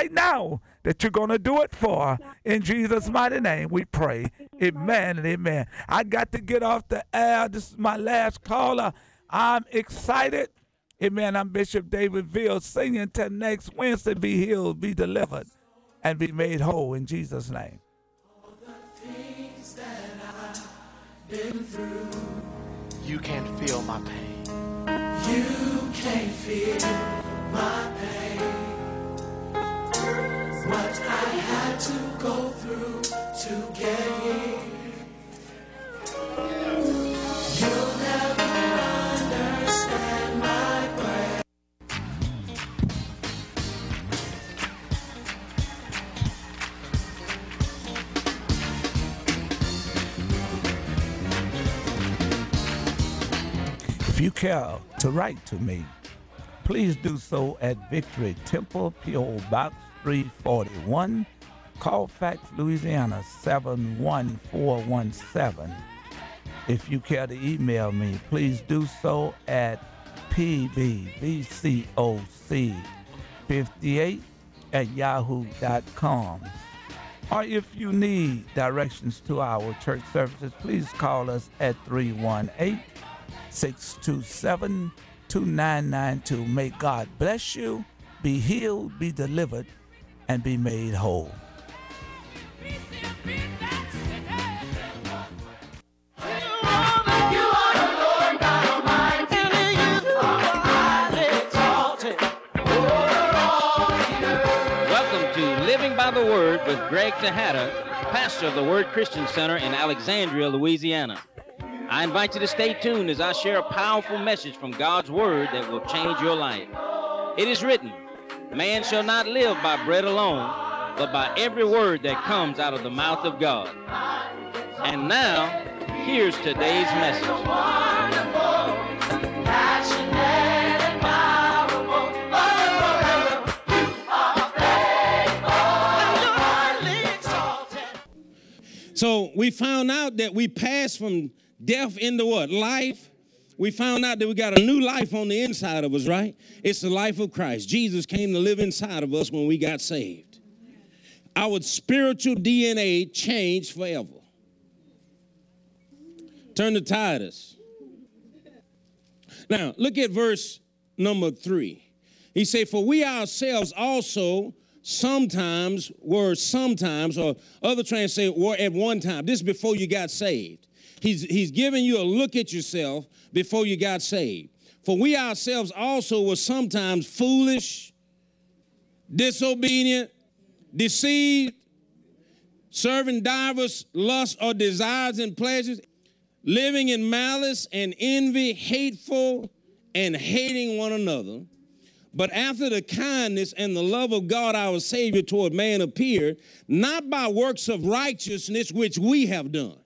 right now that you're going to do it for. In Jesus' mighty name, we pray. Amen and amen. I got to get off the air. This is my last caller. I'm excited. Amen. I'm Bishop David Veal singing till next Wednesday. Be healed, be delivered, and be made whole in Jesus' name. You can't feel my pain. You can't feel my pain. What I had to go through to get here. You'll never understand my pain. If you care to write to me, please do so at Victory Temple, P.O. Box 341, Colfax, Louisiana 71417. If you care to email me, please do so at pbbcoc58@yahoo.com. Or if you need directions to our church services, please call us at 318-627-2992. May God bless you, be healed, be delivered, and be made whole. Welcome to Living by the Word with Greg Tejada, pastor of the Word Christian Center in Alexandria, Louisiana. I invite you to stay tuned as I share a powerful message from God's Word that will change your life. It is written, man shall not live by bread alone, but by every word that comes out of the mouth of God. And now, here's today's message. So we found out that we passed from death into what? Life. We found out that we got a new life on the inside of us, right? It's the life of Christ. Jesus came to live inside of us when we got saved. Our spiritual DNA changed forever. Turn to Titus. Now, look at verse number 3. He said, for we ourselves also sometimes, or other translations say were at one time. This is before you got saved. He's giving you a look at yourself before you got saved. For we ourselves also were sometimes foolish, disobedient, deceived, serving divers lusts or desires and pleasures, living in malice and envy, hateful and hating one another. But after the kindness and the love of God our Savior toward man appeared, not by works of righteousness which we have done.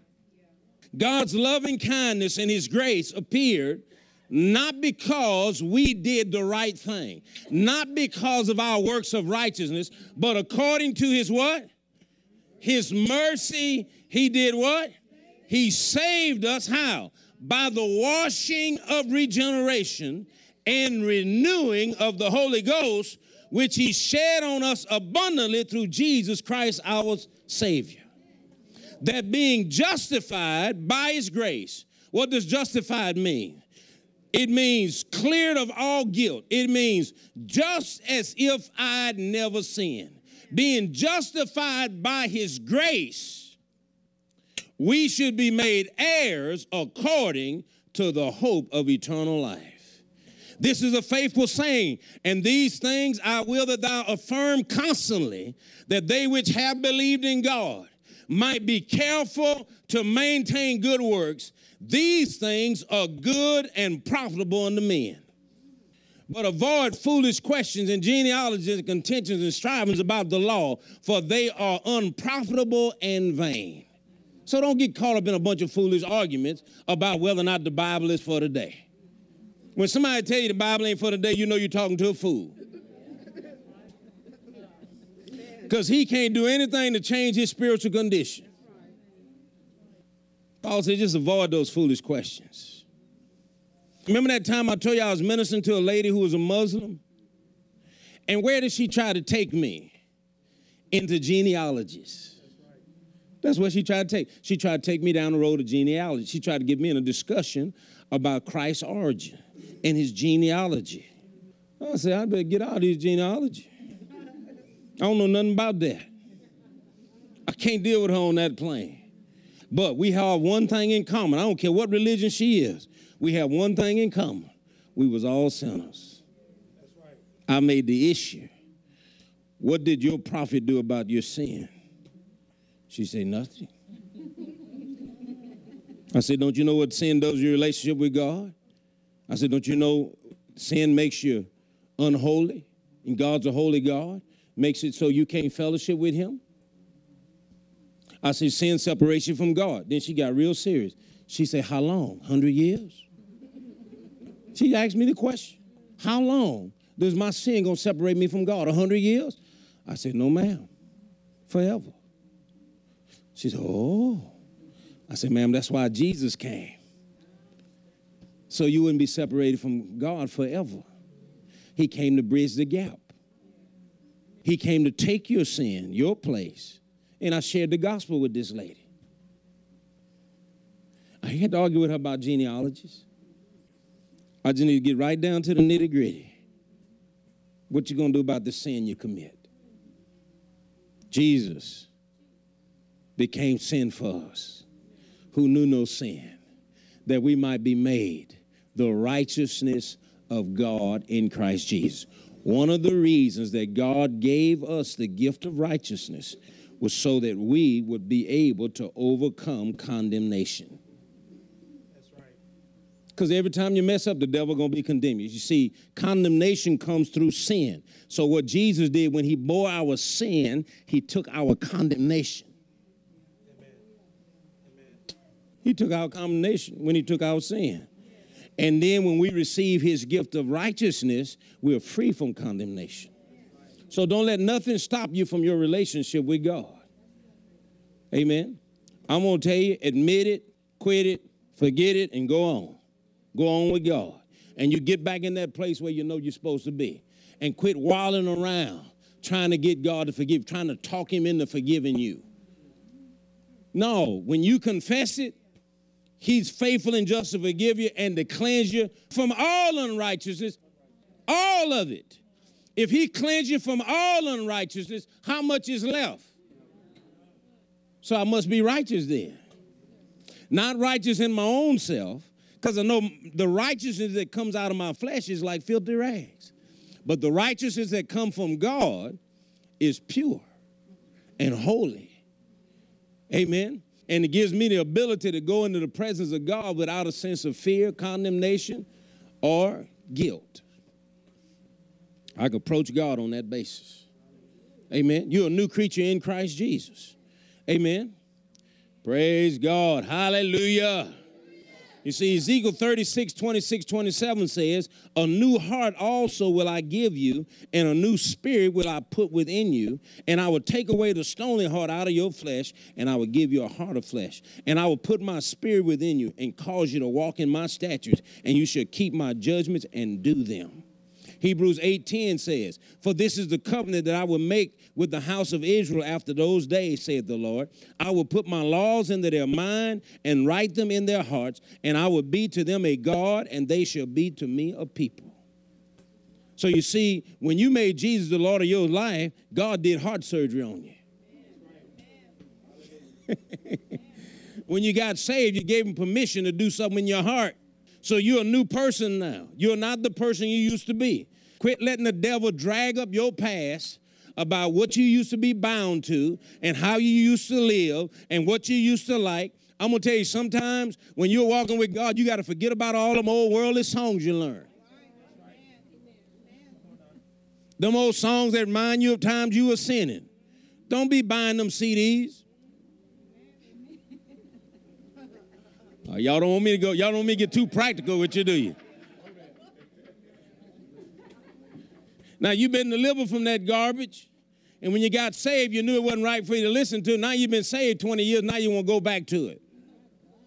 God's loving kindness and his grace appeared not because we did the right thing, not because of our works of righteousness, but according to his what? His mercy, he did what? He saved us how? By the washing of regeneration and renewing of the Holy Ghost, which he shed on us abundantly through Jesus Christ our Savior. That being justified by his grace. What does justified mean? It means cleared of all guilt. It means just as if I'd never sinned. Being justified by his grace, we should be made heirs according to the hope of eternal life. This is a faithful saying, and these things I will that thou affirm constantly, that they which have believed in God might be careful to maintain good works. These things are good and profitable unto men. But avoid foolish questions and genealogies and contentions and strivings about the law, for they are unprofitable and vain. So don't get caught up in a bunch of foolish arguments about whether or not the Bible is for today. When somebody tell you the Bible ain't for today, you know you're talking to a fool. Because he can't do anything to change his spiritual condition. Paul said, just avoid those foolish questions. Remember that time I told you I was ministering to a lady who was a Muslim? And where did she try to take me? Into genealogies. That's what she tried to take. She tried to take me down the road of genealogy. She tried to get me in a discussion about Christ's origin and his genealogy. I said, I better get out of this genealogy. I don't know nothing about that. I can't deal with her on that plane. But we have one thing in common. I don't care what religion she is. We have one thing in common. We was all sinners. That's right. I made the issue. What did your prophet do about your sin? She said, nothing. I said, don't you know what sin does to your relationship with God? I said, don't you know sin makes you unholy? And God's a holy God. Makes it so you can't fellowship with him? I said, sin separates you from God. Then she got real serious. She said, how long? 100 years? She asked me the question. How long does my sin going to separate me from God? 100 years? I said, no, ma'am. Forever. She said, oh. I said, ma'am, that's why Jesus came. So you wouldn't be separated from God forever. He came to bridge the gap. He came to take your sin, your place. And I shared the gospel with this lady. I had to argue with her about genealogies. I just need to get right down to the nitty-gritty. What you going to do about the sin you commit? Jesus became sin for us, who knew no sin, that we might be made the righteousness of God in Christ Jesus. One of the reasons that God gave us the gift of righteousness was so that we would be able to overcome condemnation. That's right. Because every time you mess up, the devil going to be condemned. You see, condemnation comes through sin. So what Jesus did when he bore our sin, he took our condemnation. Amen. Amen. He took our condemnation when he took our sin. And then when we receive his gift of righteousness, we're free from condemnation. So don't let nothing stop you from your relationship with God. Amen. I'm going to tell you, admit it, quit it, forget it, and go on. Go on with God. And you get back in that place where you know you're supposed to be. And quit wilding around trying to get God to forgive, trying to talk him into forgiving you. No, when you confess it, he's faithful and just to forgive you and to cleanse you from all unrighteousness, all of it. If he cleansed you from all unrighteousness, how much is left? So I must be righteous then. Not righteous in my own self, because I know the righteousness that comes out of my flesh is like filthy rags. But the righteousness that comes from God is pure and holy. Amen. And it gives me the ability to go into the presence of God without a sense of fear, condemnation, or guilt. I can approach God on that basis. Amen. You're a new creature in Christ Jesus. Amen. Praise God. Hallelujah. You see, Ezekiel 36, 26, 27 says, a new heart also will I give you, and a new spirit will I put within you, and I will take away the stony heart out of your flesh, and I will give you a heart of flesh. And I will put my spirit within you and cause you to walk in my statutes, and you shall keep my judgments and do them. Hebrews 8:10 says, for this is the covenant that I will make with the house of Israel after those days, saith the Lord. I will put my laws into their mind and write them in their hearts, and I will be to them a God, and they shall be to me a people. So you see, when you made Jesus the Lord of your life, God did heart surgery on you. When you got saved, you gave him permission to do something in your heart. So you're a new person now. You're not the person you used to be. Quit letting the devil drag up your past about what you used to be bound to and how you used to live and what you used to like. I'm going to tell you, sometimes when you're walking with God, you got to forget about all them old worldly songs you learned. Them old songs that remind you of times you were sinning. Don't be buying them CDs. Y'all don't want me to go. Y'all don't want me to get too practical with you, do you? Now, you've been delivered from that garbage, and when you got saved, you knew it wasn't right for you to listen to. Now you've been saved 20 years, now you want to go back to it.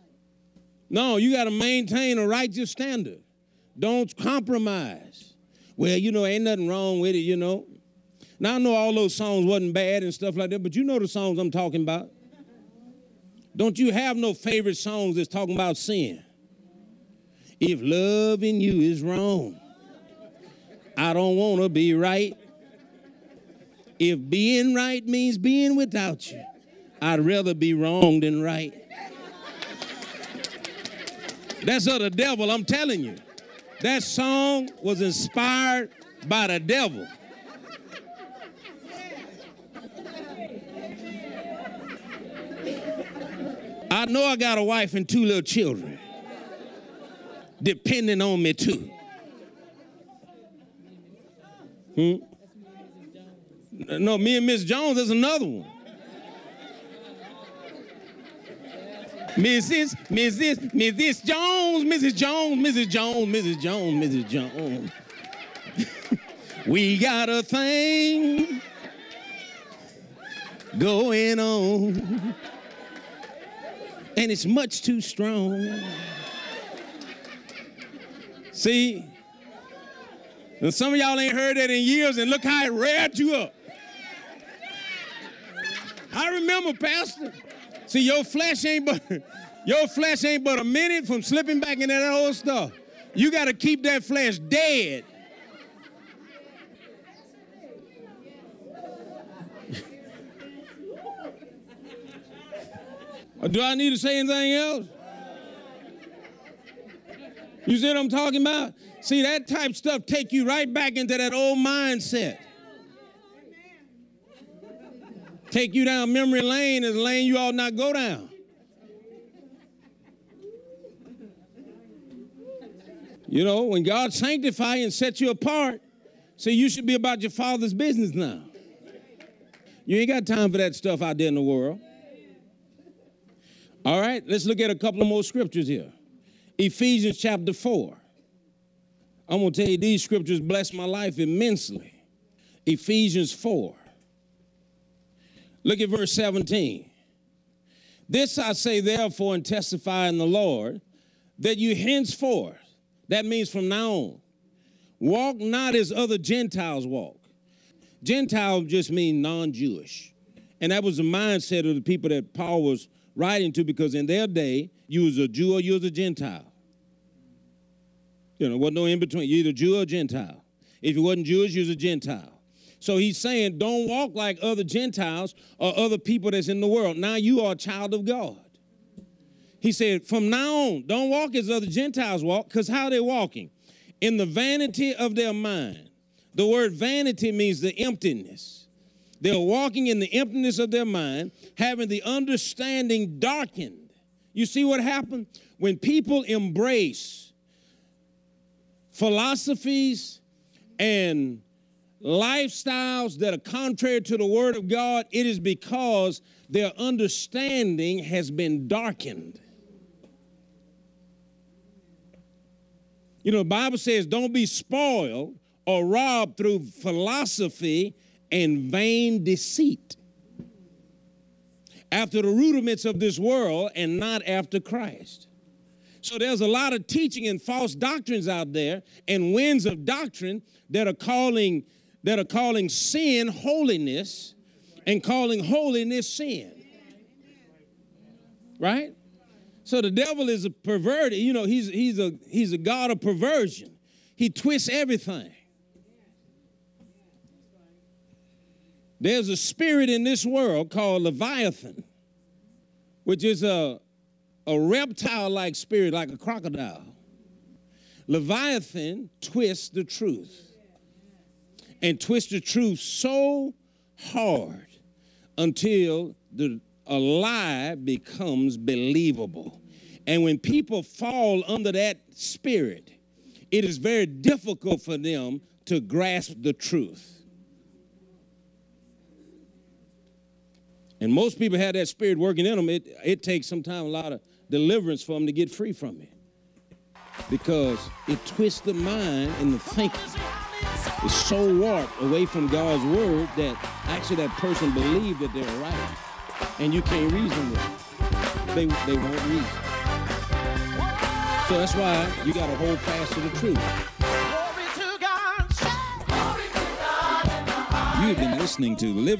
No, you got to maintain a righteous standard. Don't compromise. Well, ain't nothing wrong with it, Now, I know all those songs wasn't bad and stuff like that, but you know the songs I'm talking about. Don't you have no favorite songs that's talking about sin? If loving you is wrong, I don't want to be right. If being right means being without you, I'd rather be wrong than right. That's of the devil, I'm telling you. That song was inspired by the devil. I know I got a wife and 2 little children depending on me too. No, me and Miss Jones is another one. Mrs. Jones. We got a thing going on, and it's much too strong. See, and some of y'all ain't heard that in years, and look how it reared you up. I remember, Pastor. See, your flesh ain't but a minute from slipping back into that old stuff. You got to keep that flesh dead. Do I need to say anything else? You see what I'm talking about? See, that type of stuff take you right back into that old mindset. Take you down memory lane is a lane you ought not go down. When God sanctify and set you apart, see, you should be about your Father's business now. You ain't got time for that stuff out there in the world. All right, let's look at a couple of more scriptures here. Ephesians chapter 4. I'm going to tell you these scriptures bless my life immensely. Ephesians 4. Look at verse 17. This I say therefore and testify in the Lord, that you henceforth, that means from now on, walk not as other Gentiles walk. Gentile just means non-Jewish. And that was the mindset of the people that Paul was writing to, because in their day, you was a Jew or you was a Gentile. Wasn't no in between. You're either Jew or Gentile. If you wasn't Jewish, you was a Gentile. So he's saying, don't walk like other Gentiles or other people that's in the world. Now you are a child of God. He said, from now on, don't walk as other Gentiles walk, because how are they walking? In the vanity of their mind. The word vanity means the emptiness. They're walking in the emptiness of their mind, having the understanding darkened. You see what happened? When people embrace philosophies and lifestyles that are contrary to the word of God, it is because their understanding has been darkened. The Bible says don't be spoiled or robbed through philosophy and vain deceit, after the rudiments of this world and not after Christ. So there's a lot of teaching and false doctrines out there and winds of doctrine that are calling sin holiness and calling holiness sin. Right? So the devil is a perverted, he's a god of perversion. He twists everything. There's a spirit in this world called Leviathan, which is a reptile-like spirit, like a crocodile. Leviathan twists the truth, and twists the truth so hard until a lie becomes believable. And when people fall under that spirit, it is very difficult for them to grasp the truth. And most people have that spirit working in them. It takes sometimes a lot of deliverance for them to get free from it, because it twists the mind and the thinking. It's so warped away from God's word that actually that person believes that they're right, and you can't reason with them. They won't reason. So that's why you got to hold fast to the truth. Glory to God. You've been listening to Living